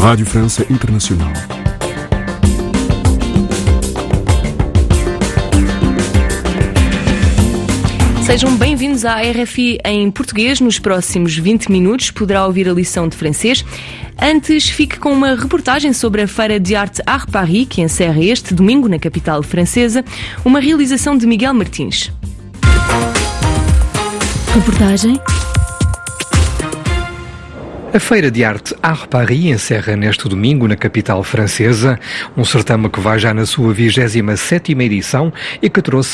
Rádio França Internacional. Sejam bem-vindos à RFI em português. Nos próximos 20 minutos poderá ouvir a lição de francês. Antes, fique com uma reportagem sobre a Feira de Arte Art Paris, que encerra este domingo na capital francesa, uma realização de Miguel Martins. Reportagem. A Feira de Arte Art Paris encerra neste domingo na capital francesa um certame que vai já na sua 27ª edição e que trouxe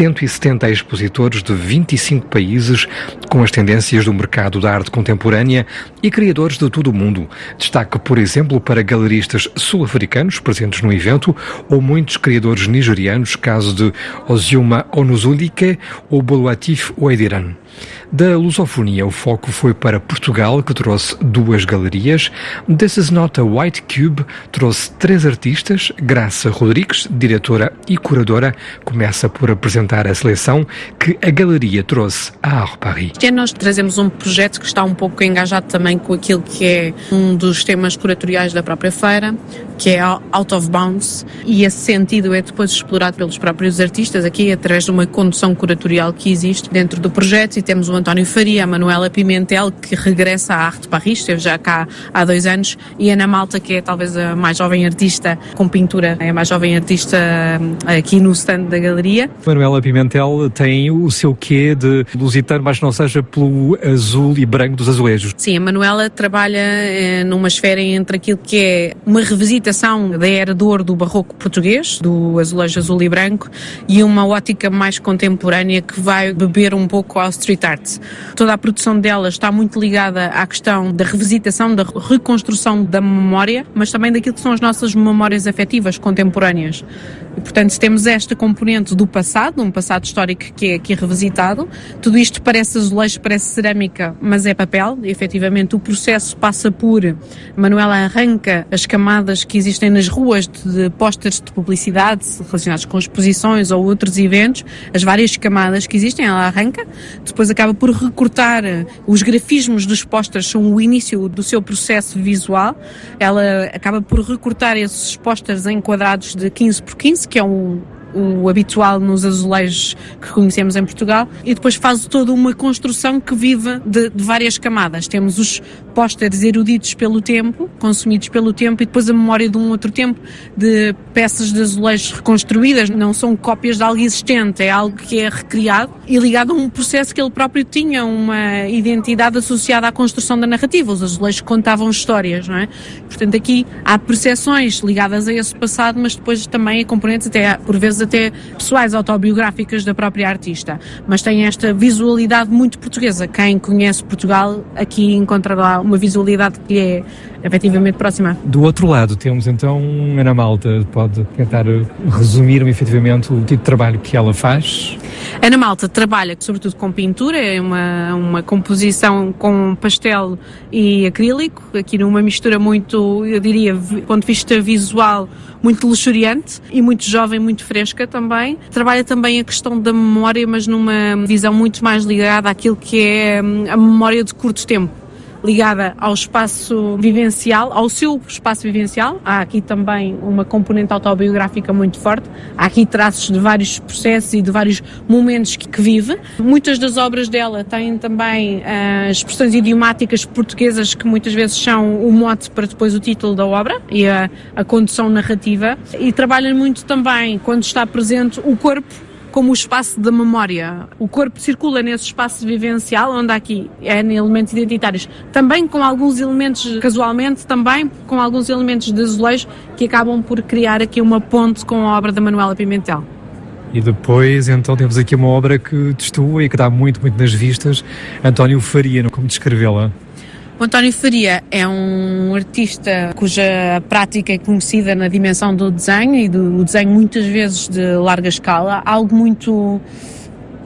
170 expositores de 25 países com as tendências do mercado da arte contemporânea e criadores de todo o mundo. Destaque, por exemplo, para galeristas sul-africanos presentes no evento ou muitos criadores nigerianos, caso de Ozioma Onuzulike ou Boluatif Ouediran. Da lusofonia, o foco foi para Portugal, que trouxe 2 galerias. This is Not a White Cube trouxe 3 artistas. Graça Rodrigues, diretora e curadora, começa por apresentar a seleção que a galeria trouxe à Art Paris. Este ano nós trazemos um projeto que está um pouco engajado também com aquilo que é um dos temas curatoriais da própria feira, que é Out of Bounds, e esse sentido é depois explorado pelos próprios artistas aqui através de uma condução curatorial que existe dentro do projeto. E temos o António Faria, a Manuela Pimentel, que regressa à Arte Paris, esteve já cá há 2 anos, e Ana Malta, que é talvez a mais jovem artista com pintura, é a mais jovem artista aqui no stand da galeria. Manuela Pimentel tem o seu quê de lusitano, mas não seja pelo azul e branco dos azulejos. Sim, a Manuela trabalha numa esfera entre aquilo que é uma revisitação da era de ouro do barroco português, do azulejo azul e branco, e uma ótica mais contemporânea que vai beber um pouco ao street art. Toda a produção dela está muito ligada à questão da revisitação, da reconstrução da memória, mas também daquilo que são as nossas memórias afetivas contemporâneas. E, portanto, temos esta componente do passado, um passado histórico que é aqui revisitado. Tudo isto parece azulejo, parece cerâmica, mas é papel. E, efetivamente, o processo passa por... A Manuela arranca as camadas que existem nas ruas de pósteres de publicidade relacionados com exposições ou outros eventos, as várias camadas que existem, ela arranca, depois acaba por recortar os grafismos dos pósteres, são o início do seu processo visual. Ela acaba por recortar esses pósteres em quadrados de 15 por 15, que é o habitual nos azulejos que conhecemos em Portugal, e depois faz toda uma construção que vive de várias camadas. Temos os pósteres eruditos pelo tempo, consumidos pelo tempo, e depois a memória de um outro tempo, de peças de azulejos reconstruídas, não são cópias de algo existente, é algo que é recriado e ligado a um processo que ele próprio tinha, uma identidade associada à construção da narrativa. Os azulejos contavam histórias, não é? Portanto, aqui há percepções ligadas a esse passado, mas depois também há componentes até, por vezes, até pessoais, autobiográficas da própria artista, mas tem esta visualidade muito portuguesa. Quem conhece Portugal aqui encontrará uma visualidade que é efetivamente próxima. Do outro lado temos então Ana Malta, pode tentar resumir-me efetivamente o tipo de trabalho que ela faz? Ana Malta trabalha sobretudo com pintura, é uma composição com pastel e acrílico, aqui numa mistura muito, eu diria, do ponto de vista visual, muito luxuriante e muito jovem, muito fresca também. Trabalha também a questão da memória, mas numa visão muito mais ligada àquilo que é a memória de curto tempo, ligada ao espaço vivencial, ao seu espaço vivencial. Há aqui também uma componente autobiográfica muito forte. Há aqui traços de vários processos e de vários momentos que vive. Muitas das obras dela têm também expressões idiomáticas portuguesas que muitas vezes são o mote para depois o título da obra e a condução narrativa. E trabalha muito também, quando está presente, o corpo como o espaço da memória. O corpo circula nesse espaço vivencial, onde há aqui elementos identitários, também com alguns elementos, casualmente, também com alguns elementos de azulejo que acabam por criar aqui uma ponte com a obra da Manuela Pimentel. E depois, então, temos aqui uma obra que destoa e que dá muito, muito nas vistas. António Faria, como descrevê-la? O António Faria é um artista cuja prática é conhecida na dimensão do desenho e do desenho muitas vezes de larga escala, algo muito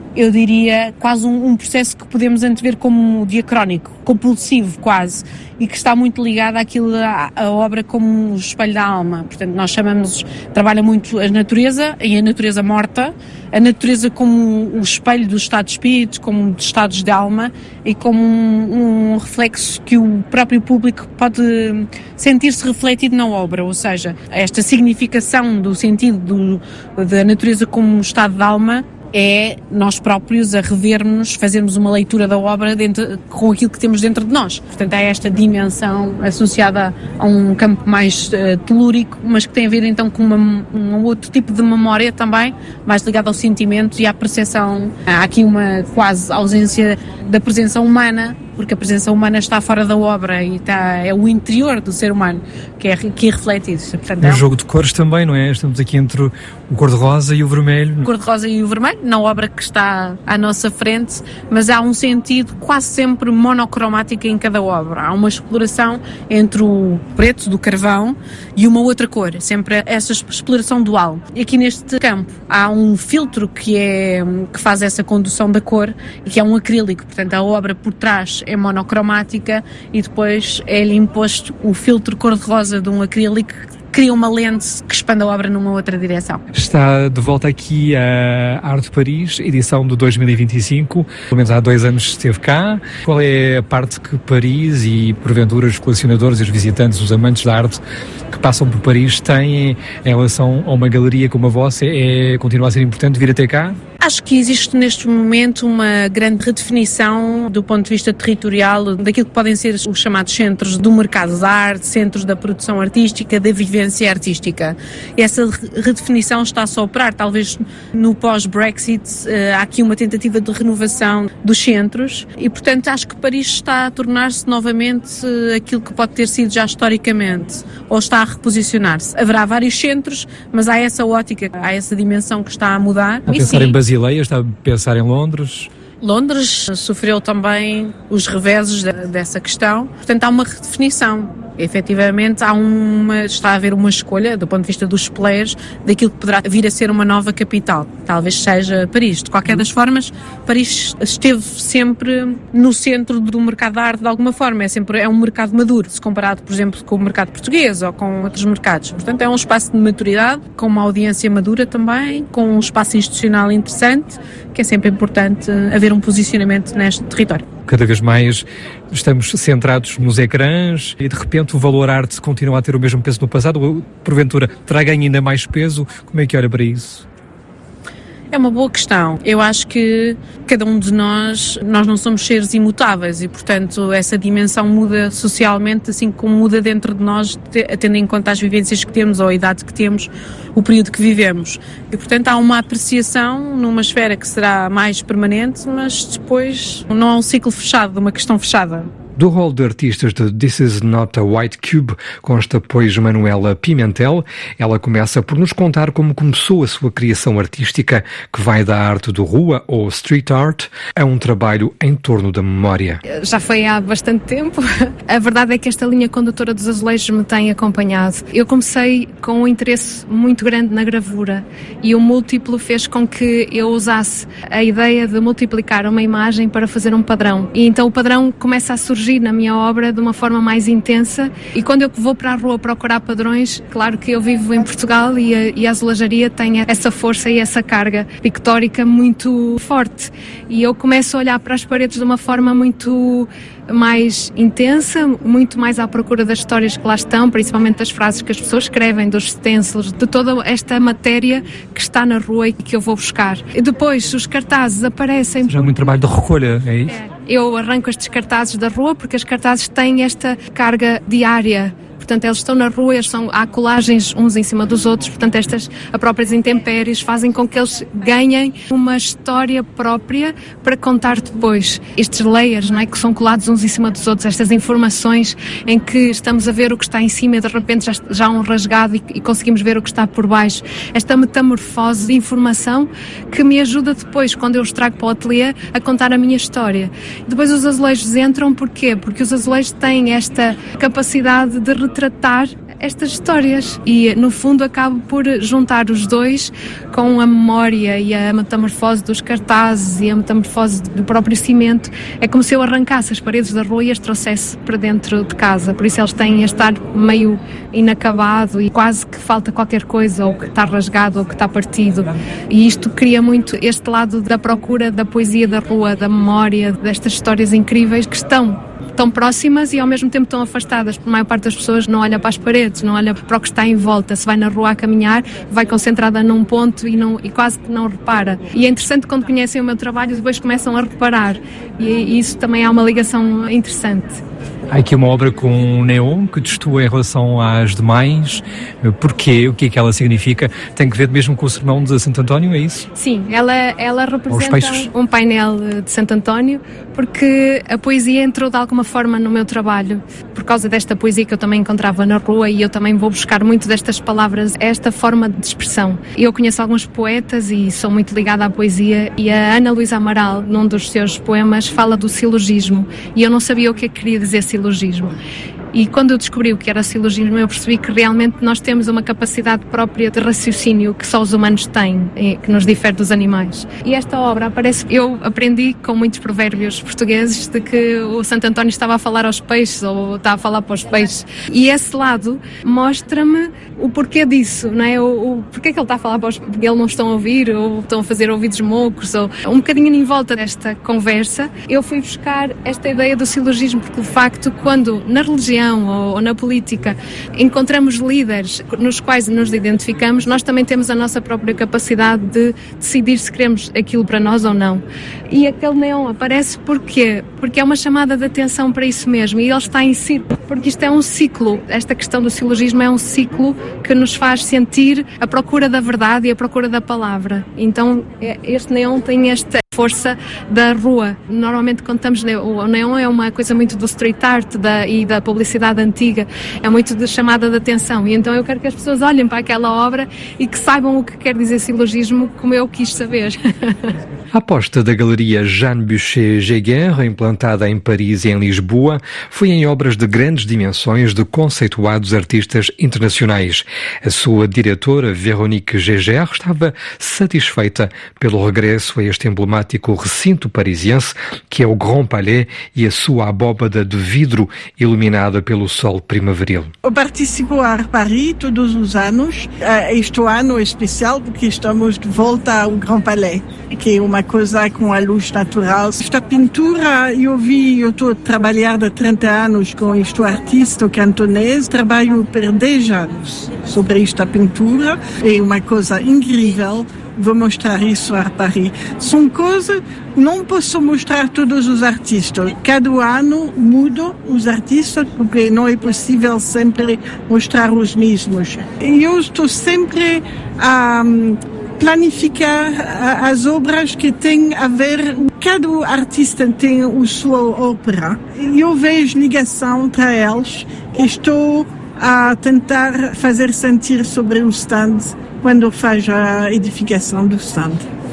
eu diria, quase um processo que podemos antever como diacrónico, compulsivo quase, e que está muito ligado àquilo, à obra como um espelho da alma. Portanto, nós trabalha muito a natureza e a natureza morta, a natureza como um espelho do estado de espírito, como dos estados de alma e como um reflexo que o próprio público pode sentir-se refletido na obra, ou seja, esta significação do sentido da natureza como um estado de alma é nós próprios a revermos, fazermos uma leitura da obra com aquilo que temos dentro de nós. Portanto, há esta dimensão associada a um campo mais telúrico, mas que tem a ver então com um outro tipo de memória também, mais ligado ao sentimento e à percepção. Há aqui uma quase ausência da presença humana, porque a presença humana está fora da obra e é o interior do ser humano que é refletido. Portanto, um jogo de cores também, não é? Estamos aqui entre o cor-de-rosa e o vermelho. O cor-de-rosa e o vermelho, na obra que está à nossa frente, mas há um sentido quase sempre monocromático em cada obra. Há uma exploração entre o preto do carvão e uma outra cor, sempre essa exploração dual. E aqui neste campo há um filtro que faz essa condução da cor e que é um acrílico. Portanto, a obra por trás é monocromática e depois é-lhe imposto o filtro cor-de-rosa de um acrílico que cria uma lente que expande a obra numa outra direção. Está de volta aqui a Arte Paris, edição de 2025, pelo menos há 2 anos esteve cá. Qual é a parte que Paris e, porventura, os colecionadores, os visitantes, os amantes da arte que passam por Paris têm em relação a uma galeria como a vossa? Continua a ser importante vir até cá? Acho que existe neste momento uma grande redefinição do ponto de vista territorial daquilo que podem ser os chamados centros do mercado da arte, centros da produção artística, da vivência artística. E essa redefinição está-se a operar, talvez no pós-Brexit há aqui uma tentativa de renovação dos centros e, portanto, acho que Paris está a tornar-se novamente aquilo que pode ter sido já historicamente, ou está a reposicionar-se. Haverá vários centros, mas há essa ótica, há essa dimensão que está a mudar. A pensar em Basileia, está a pensar em Londres? Londres sofreu também os reveses dessa questão, portanto há uma redefinição. Efetivamente está a haver uma escolha do ponto de vista dos players daquilo que poderá vir a ser uma nova capital. Talvez seja Paris. De qualquer das formas, Paris esteve sempre no centro do mercado da arte de alguma forma. É um mercado maduro, se comparado, por exemplo, com o mercado português ou com outros mercados. Portanto, é um espaço de maturidade, com uma audiência madura também, com um espaço institucional interessante, que é sempre importante haver um posicionamento neste território. Cada vez mais estamos centrados nos ecrãs e de repente o valor arte continua a ter o mesmo peso no passado, ou porventura terá ganho ainda mais peso? Como é que olha para isso? É uma boa questão. Eu acho que cada um de nós não somos seres imutáveis e, portanto, essa dimensão muda socialmente, assim como muda dentro de nós, tendo em conta as vivências que temos ou a idade que temos, o período que vivemos. E, portanto, há uma apreciação numa esfera que será mais permanente, mas depois não há um ciclo fechado, uma questão fechada. Do rol de artistas de This Is Not a White Cube consta, pois, Manuela Pimentel. Ela começa por nos contar como começou a sua criação artística, que vai da arte de rua, ou street art, a um trabalho em torno da memória. Já foi há bastante tempo. A verdade é que esta linha condutora dos azulejos me tem acompanhado. Eu comecei com um interesse muito grande na gravura e o múltiplo fez com que eu usasse a ideia de multiplicar uma imagem para fazer um padrão. E então o padrão começa a surgir na minha obra de uma forma mais intensa e quando eu vou para a rua procurar padrões, claro que eu vivo em Portugal e a azulejaria tem essa força e essa carga pictórica muito forte e eu começo a olhar para as paredes de uma forma muito mais intensa, muito mais à procura das histórias que lá estão, principalmente das frases que as pessoas escrevem, dos stencils, de toda esta matéria que está na rua e que eu vou buscar. E depois os cartazes aparecem. Já há muito trabalho de recolha, é isso? Eu arranco estes cartazes da rua porque os cartazes têm esta carga diária. Portanto, eles estão na rua, há colagens uns em cima dos outros, portanto, estas próprias intempéries fazem com que eles ganhem uma história própria para contar depois. Estes layers, não é, que são colados uns em cima dos outros, estas informações em que estamos a ver o que está em cima e de repente já há um rasgado e conseguimos ver o que está por baixo. Esta metamorfose de informação que me ajuda depois, quando eu os trago para o ateliê, a contar a minha história. Depois os azulejos entram, porquê? Porque os azulejos têm esta capacidade de retratar estas histórias e, no fundo, acabo por juntar os dois com a memória e a metamorfose dos cartazes e a metamorfose do próprio cimento. É como se eu arrancasse as paredes da rua e as trouxesse para dentro de casa, por isso eles têm a estar meio inacabado e quase que falta qualquer coisa, ou que está rasgado ou que está partido, e isto cria muito este lado da procura da poesia da rua, da memória, destas histórias incríveis que estão tão próximas e ao mesmo tempo tão afastadas, porque a maior parte das pessoas não olha para as paredes, não olha para o que está em volta. Se vai na rua a caminhar, vai concentrada num ponto e quase que não repara. E é interessante quando conhecem o meu trabalho, depois começam a reparar, e isso também há uma ligação interessante. Há aqui uma obra com neon que destoa em relação às demais. Porquê? O que é que ela significa? Tem que ver mesmo com o sermão de Santo António, é isso? Sim, ela representa um painel de Santo António, porque a poesia entrou de alguma forma no meu trabalho, por causa desta poesia que eu também encontrava na rua, e eu também vou buscar muito destas palavras, esta forma de expressão. Eu conheço alguns poetas e sou muito ligada à poesia, e a Ana Luísa Amaral, num dos seus poemas, fala do silogismo, e eu não sabia o que queria dizer silogismo. E quando eu descobri o que era silogismo, eu percebi que realmente nós temos uma capacidade própria de raciocínio que só os humanos têm, que nos difere dos animais. E esta obra aparece, eu aprendi com muitos provérbios portugueses de que o Santo António estava a falar aos peixes, ou estava a falar para os peixes. E esse lado mostra-me o porquê disso, não é? O porquê que ele está a falar para os peixes, porque eles não estão a ouvir, ou estão a fazer ouvidos moucos, ou um bocadinho em volta desta conversa. Eu fui buscar esta ideia do silogismo, porque de facto, quando na religião ou na política encontramos líderes nos quais nos identificamos, nós também temos a nossa própria capacidade de decidir se queremos aquilo para nós ou não. E aquele neon aparece porquê? Porque é uma chamada de atenção para isso mesmo, e ele está em círculo, porque isto é um ciclo. Esta questão do silogismo é um ciclo que nos faz sentir a procura da verdade e a procura da palavra. Então este neon tem esta força da rua. Normalmente quando estamos o neon é uma coisa muito do street art e da publicidade antiga, é muito de chamada de atenção, e então eu quero que as pessoas olhem para aquela obra e que saibam o que quer dizer silogismo, como eu quis saber. A aposta da Galeria Jean Boucher-Giguère, implantada em Paris e em Lisboa, foi em obras de grandes dimensões de conceituados artistas internacionais. A sua diretora, Véronique Gégère, estava satisfeita pelo regresso a este emblemático recinto parisiense, que é o Grand Palais, e a sua abóbada de vidro iluminada pelo sol primaveril. Eu participo a Paris todos os anos. Este ano é especial porque estamos de volta ao Grand Palais, que é uma coisa com a luz natural. Esta pintura, eu estou a trabalhar há 30 anos com este artista cantonês, trabalho por 10 anos sobre esta pintura, é uma coisa incrível. Vou mostrar isso a Paris. São coisas, não posso mostrar todos os artistas. Cada ano mudo os artistas, porque não é possível sempre mostrar os mesmos. Eu estou sempre a planificar as obras que têm a ver. Cada artista tem a sua ópera. Eu vejo ligação entre eles, que estou a tentar fazer sentir sobre o stand quando faz a edificação do stand.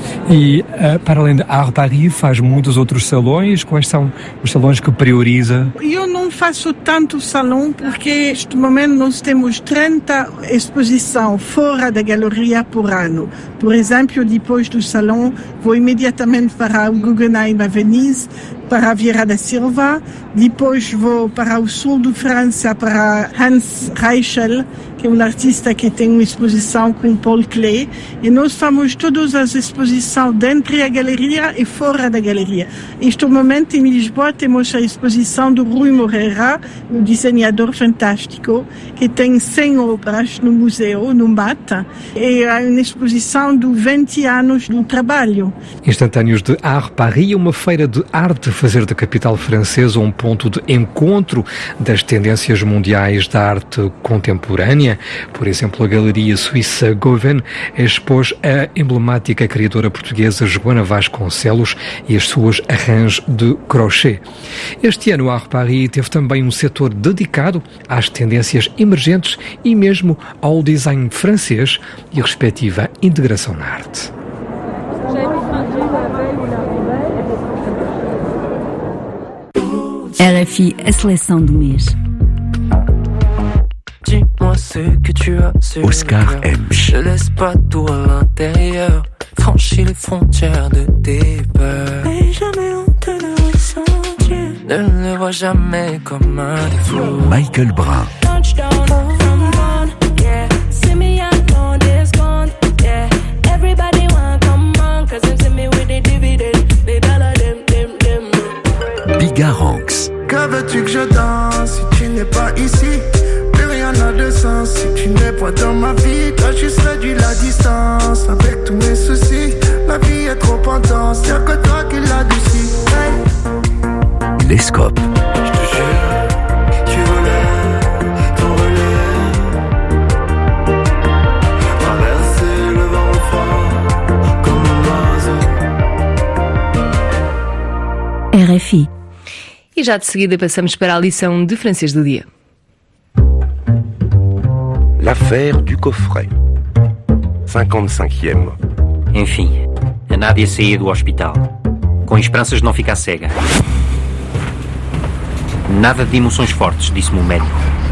E, para além de Art Paris, faz muitos outros salões? Quais são os salões que prioriza? Eu não faço tanto salão, porque neste momento nós temos 30 exposições fora da galeria por ano. Por exemplo, depois do salão, vou imediatamente para o Guggenheim a Venise, para a Vieira da Silva, depois vou para o sul da França, para Hans Reichel, que é um artista que tem uma exposição com Paul Klee, e nós fazemos todas as exposições dentro da galeria e fora da galeria. Neste momento, em Lisboa, temos a exposição do Rui Moreira, um desenhador fantástico, que tem 100 obras no museu, no MAT, e é uma exposição de 20 anos do trabalho. Instantâneos de Art Paris, uma feira de arte, fazer da capital francesa um ponto de encontro das tendências mundiais da arte contemporânea. Por exemplo, a Galeria Suíça Gauvain expôs a emblemática criadora portuguesa Joana Vasconcelos e as suas arranjos de crochê. Este ano, a Art Paris teve também um setor dedicado às tendências emergentes e mesmo ao design francês e a respectiva integração na arte. RFI, a seleção do mês. Dis-moi ce que tu as, Oscar M. Je laisse pas tout à l'intérieur. Franchis les frontières de tes peurs. Mais jamais on te le ressentir. Ne le vois jamais comme un défaut. Michael Brun. Bigaranx. Que veux-tu que je danse si tu n'es pas ici? Plus rien n'a de sens si tu n'es pas dans ma vie. T'as juste réduit la distance avec tous mes soucis. La vie est trop intense, y'a que toi qui l'adoucis. Hey. Lescope. Je te jure, tu voulais ton relais. Traverser le vent froid comme un oiseau. RFI. E já de seguida passamos para a lição de francês do dia. L'affaire du coffret. 55e. Enfim, a Nádia saía do hospital, com esperanças de não ficar cega. Nada de emoções fortes, disse-me o médico.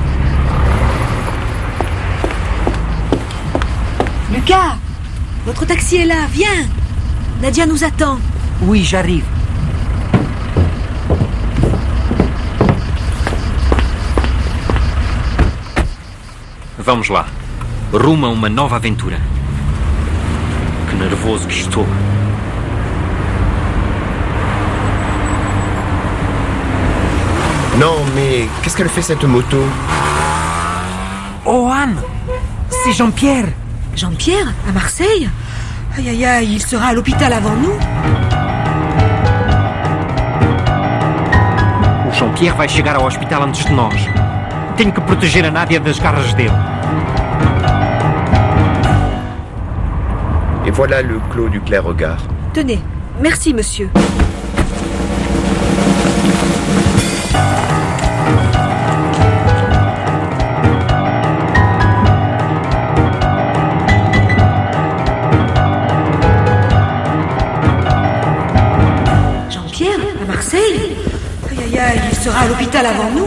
Lucas, votre taxi est là, viens. Nadia nous attend. Oui, j'arrive. Vamos lá. Rumo a uma nova aventura. Que nervoso que estou. Non, mais qu'est-ce qu'elle fait cette moto? Oh Anne, c'est Jean-Pierre. Jean-Pierre, à Marseille? Aïe aïe aïe, il sera à l'hôpital avant nous. O Jean-Pierre vai chegar ao hospital antes de nós. Tenho que proteger a Nádia das garras dele. Et voilà le clos du Clair-Regard. Tenez, merci monsieur. Jean-Pierre, à Marseille? Aïe aïe aïe, il sera à l'hôpital avant nous.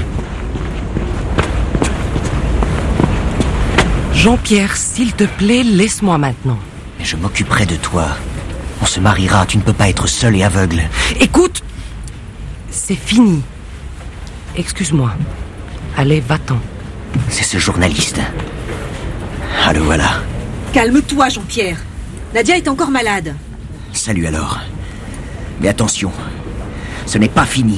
Jean-Pierre, s'il te plaît, laisse-moi maintenant. Je m'occuperai de toi. On se mariera, tu ne peux pas être seul et aveugle. Écoute, c'est fini. Excuse-moi. Allez, va-t'en. C'est ce journaliste. Ah, le voilà. Calme-toi, Jean-Pierre. Nadia est encore malade. Salut alors. Mais attention, ce n'est pas fini.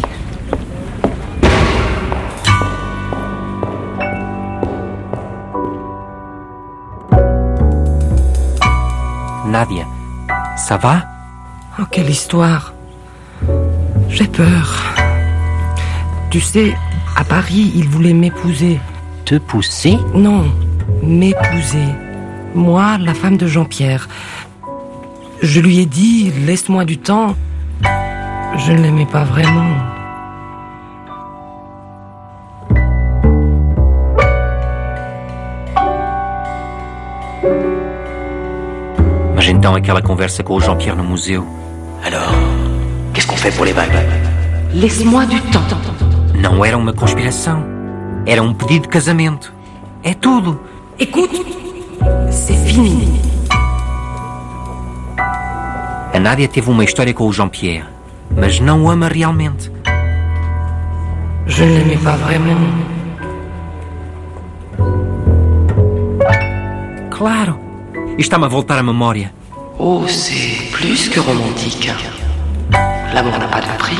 Nadia, ça va? Oh, quelle histoire. J'ai peur. Tu sais, à Paris, il voulait m'épouser. Te pousser? Non, m'épouser. Moi, la femme de Jean-Pierre. Je lui ai dit, laisse-moi du temps. Je ne l'aimais pas vraiment. Mas então aquela conversa com o Jean-Pierre no museu. Alors, qu'est-ce qu'on fait pour les vagues? Laisse-moi du temps. Não era uma conspiração. Era um pedido de casamento. É tudo. Écoute, c'est fini. A Nádia teve uma história com o Jean-Pierre, mas não o ama realmente. Je ne l'aimais pas vraiment. Claro. Está-me a voltar à memória. Oh, c'est plus que romantique. L'amour n'a pas de prix.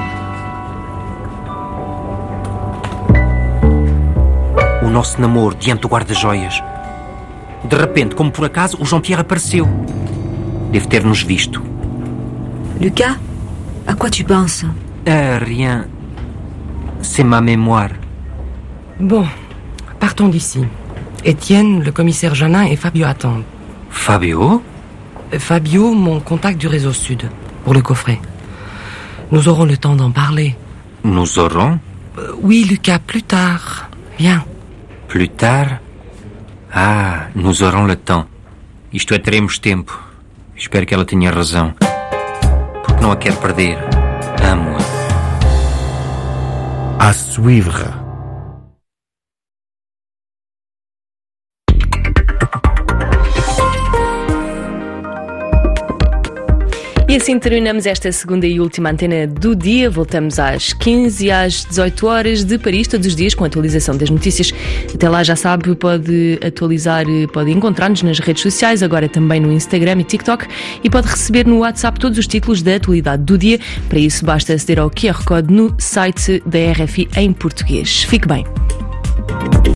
O nosso namoro diante do guarda-joias. De repente, como por acaso, o Jean-Pierre apareceu. Deve ter-nos visto. Lucas, à quoi tu penses? Rien. C'est ma mémoire. Bon, partons d'ici. Étienne, le commissaire Janin et Fabio attendent. Fabio? Fabio, mon contact du réseau Sud, pour le coffret. Nous aurons le temps d'en parler. Nous aurons? Oui, Lucas, plus tard. Viens. Plus tard? Ah, nous aurons le temps. Isto é, teremos tempo. Espero que ela tenha razão. Porque não a quero perder. Amo-a. À suivre. assim terminamos esta segunda e última antena do dia. Voltamos às 15 e às 18 horas de Paris, todos os dias, com a atualização das notícias. Até lá, já sabe, pode encontrar-nos nas redes sociais, agora também no Instagram e TikTok, e pode receber no WhatsApp todos os títulos da atualidade do dia. Para isso, basta aceder ao QR Code no site da RFI em português. Fique bem.